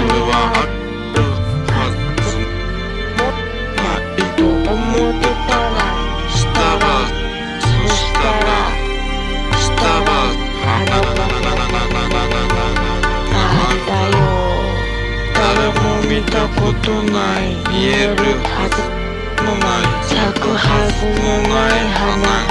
それはあるはずないと思ってたらしたらそしたら花なんだよ。誰も見たことない見えるはずもない咲くはずもない花